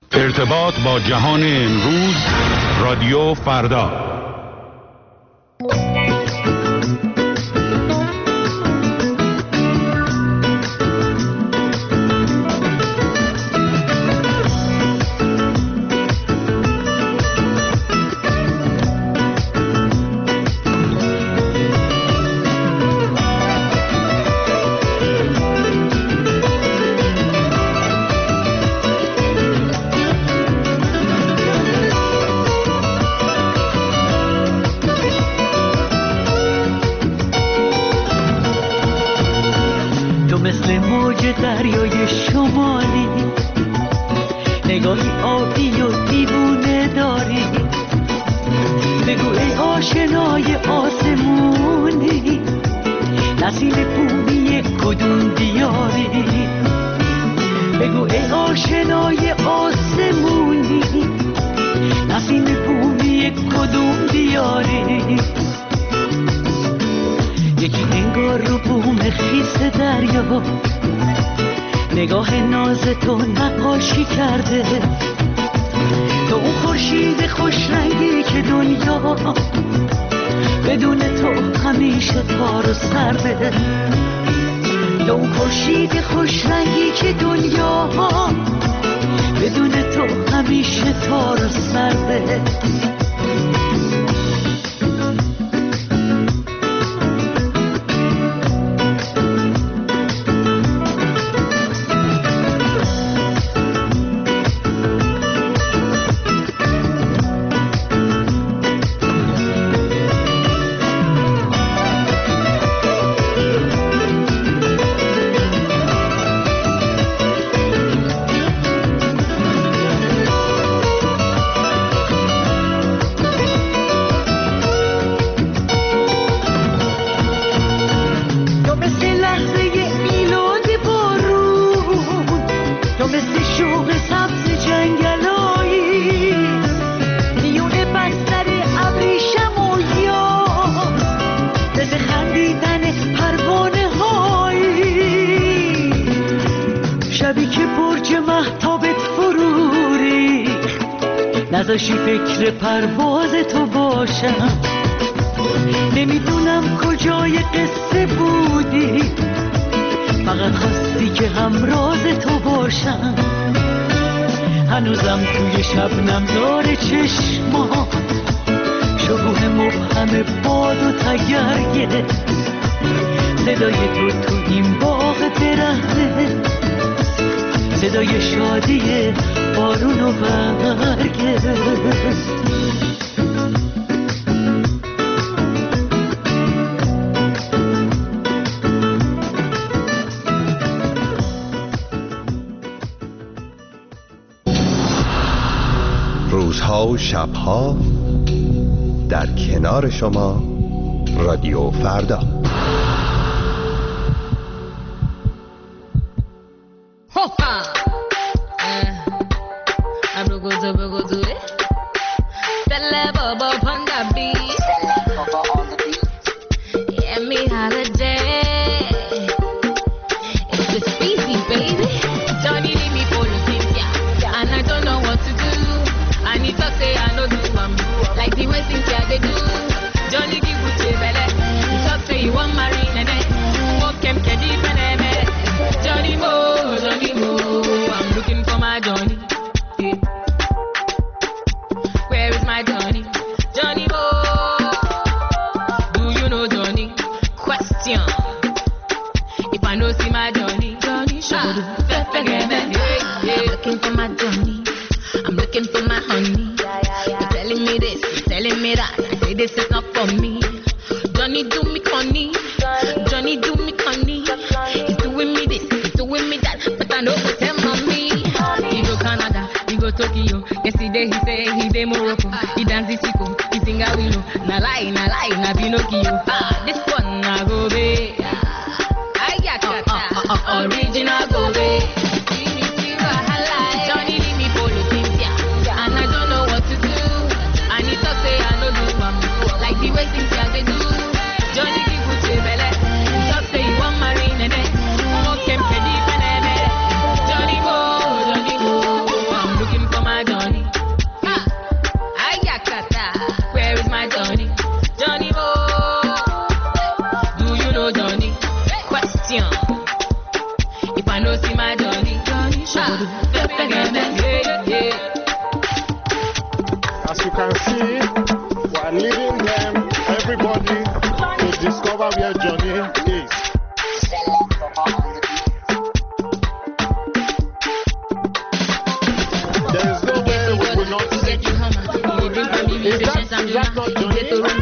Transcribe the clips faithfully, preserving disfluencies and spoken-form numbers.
ارتباط با جهان امروز، رادیو فردا. دریای شمالی، نگاهی آبی و دیوونه داری، بگو ای آشنای آسمونی، نسیم بومی کدوم دیاری، بگو ای آشنای آسمونی، نسیم بومی کدوم دیاری. یکی انگار رو بوم خیس دریا، نگاه ناز تو نقاشی کرده، تو اون خورشید خوش رنگی که دنیا بدون تو همیشه تار و سرده، تو اون خورشید خوش رنگی که دنیا بدون تو همیشه تار و سرده. نذاشی فکر پرواز تو باشم، نمیدونم کجای قصه بودی، فقط خواستی که همراز تو باشم. هنوزم توی شبنم داره چشما، شبوه مبهم باد و تگرگه، صدای تو تو این باغ درخته، صدای شادی بارون و برگه. روزها و شبها در کنار شما، رادیو فردا. As you can see, we are leading them, everybody, to discover where Johnny is. There is no way we will not see. Is that, is that not Johnny?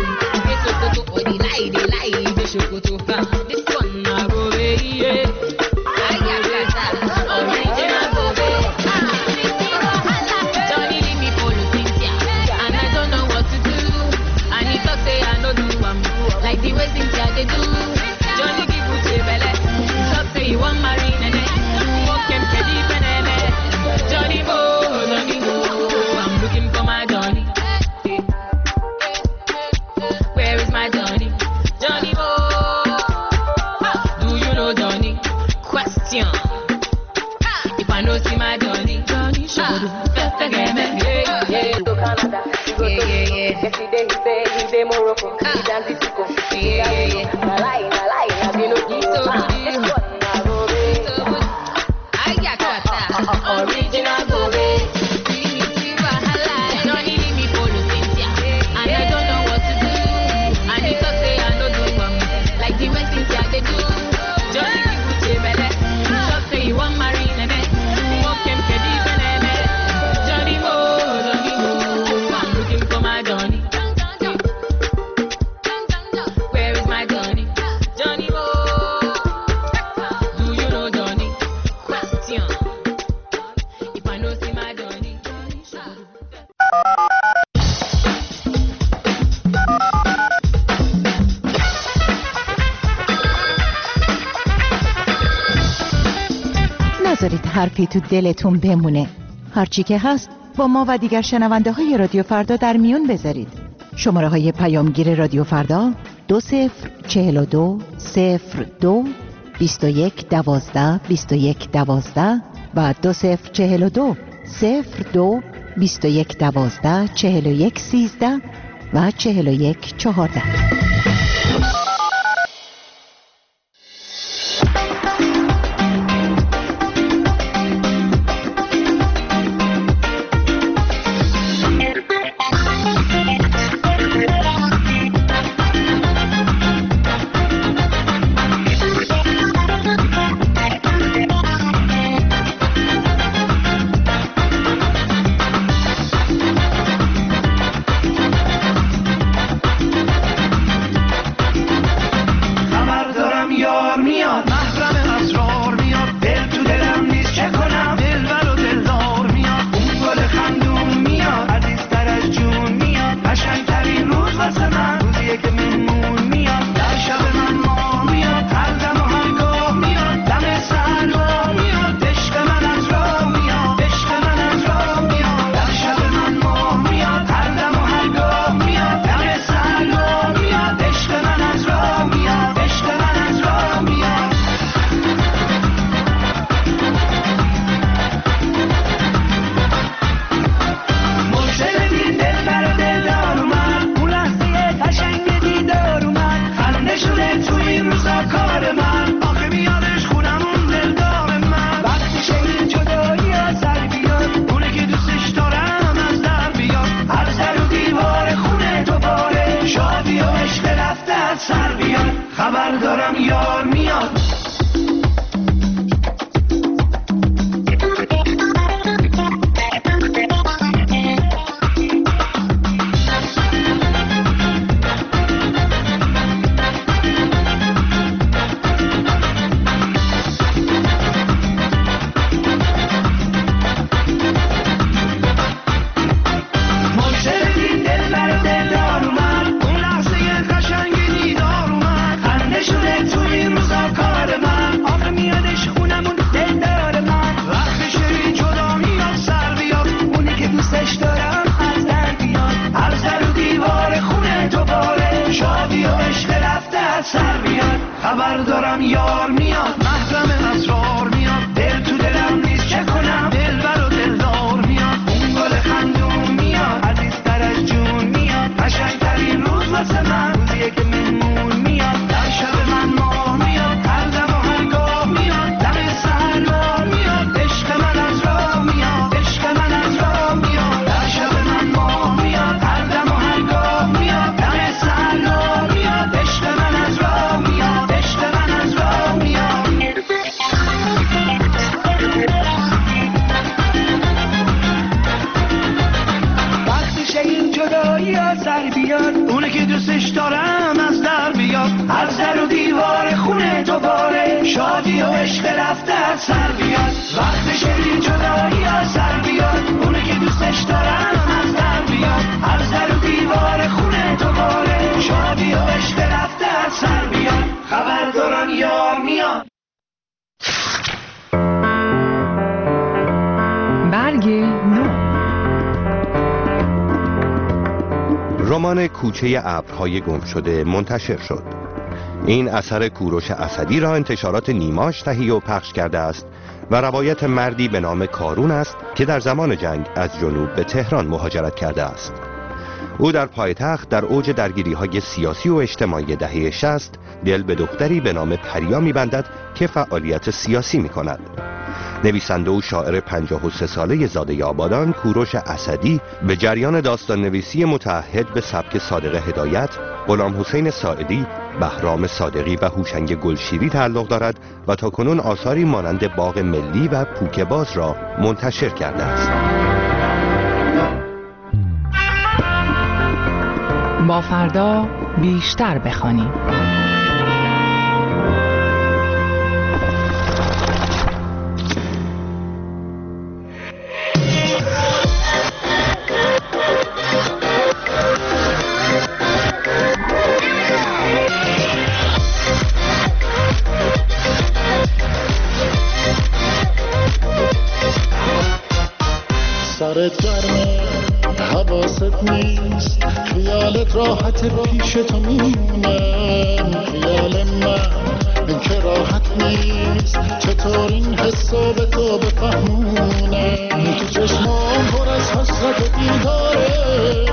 نذارید حرفی تو دلتون بمونه. هرچی که هست با ما و دیگر شنونده های رادیو فردا در میون بذارید. شماره های پیامگیر رادیو فردا دو صفر چهل و دو صفر دو بیست و یک دوازده بیست و یک دوازده و دو صفر چهل و دو صفر دو بیست و یک دوازده چهل و یک سیزده و چهل و یک چهارده. Cause وقت شدی جدایی از سر بیاد، اونه که دوستش دارم از در بیاد، از در و دیوار خونه دوباره شادی و عشق رفته از سر بیاد، خبر دارن یار میاد. برگ نو. رمان کوچه ابرهای گم شده منتشر شد. این اثر کوروش اسدی را انتشارات نیماش تهیه و پخش کرده است و روایت مردی به نام کارون است که در زمان جنگ از جنوب به تهران مهاجرت کرده است. او در پایتخت در اوج درگیری‌های سیاسی و اجتماعی دهه شصت دل به دختری به نام پریا می‌بندد که فعالیت سیاسی می‌کند. نویسنده و شاعر پنجاه و سه ساله زاده آبادان کوروش اسدی به جریان داستان نویسی متعهد به سبک صادق هدایت، غلام حسین ساعدی، بهرام صادقی و هوشنگ گلشیری تعلق دارد و تاکنون آثاری مانند باغ ملی و پوک باز را منتشر کرده است. با فردا بیشتر بخوانیم. سرت گرمه حواست نیست، خیالت راحت پیش تو میمونه، خیال من که راحت نیست، چطور این حسو به تو بفهمونه، تو چشمام پر از حسرت و دیداره،